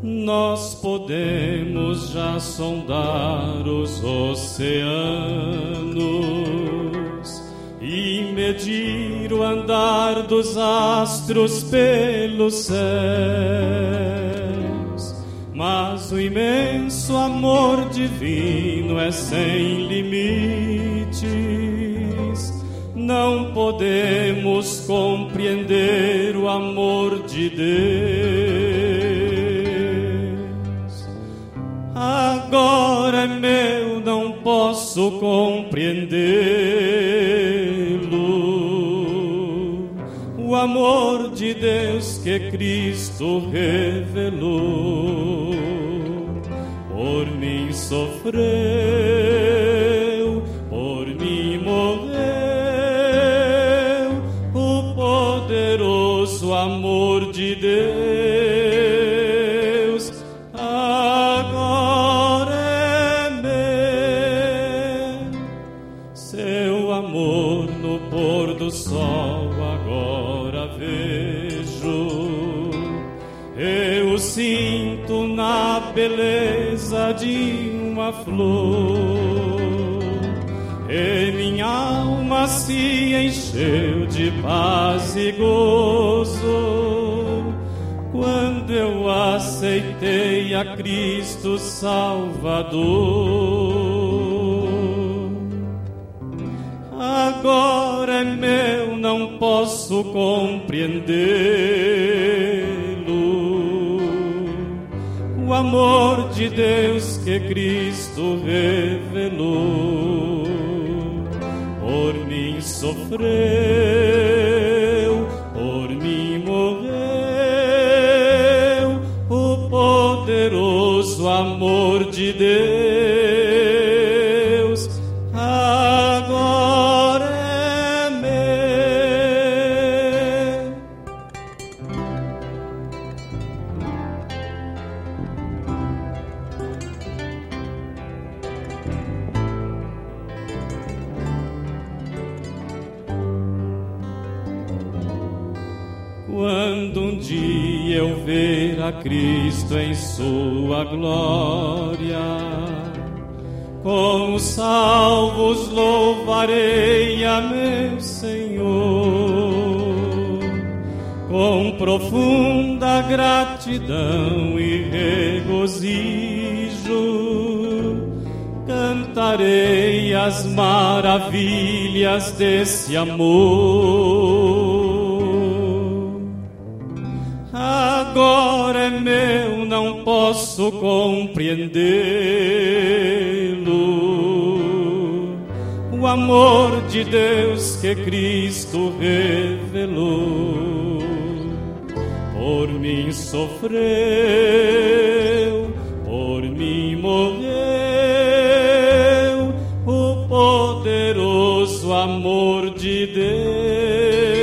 Nós podemos já sondar os oceanos e medir o andar dos astros pelos céus, mas o imenso amor divino é sem limites. Não podemos compreender o amor de Deus. Agora é meu, não posso compreendê-lo. O amor de Deus que Cristo revelou, por mim sofreu, por mim morreu. O poderoso amor de Deus agora é meu. Seu amor no pôr do sol agora vejo. Eu sinto na beleza de uma flor, e minha alma se encheu de paz e gozo quando eu aceitei a Cristo Salvador. Agora é meu, não posso compreendê-lo. O amor de Deus que Cristo revelou, por mim sofreu, por mim morreu. O poderoso amor de Deus agora é meu. Quando um dia eu ver a Cristo em sua glória, com os salvos louvarei a meu Senhor. Com profunda gratidão e regozijo, cantarei as maravilhas desse amor. Agora é meu, não posso compreendê-lo. O amor de Deus que Cristo revelou, por mim sofreu, por mim morreu. O poderoso amor de Deus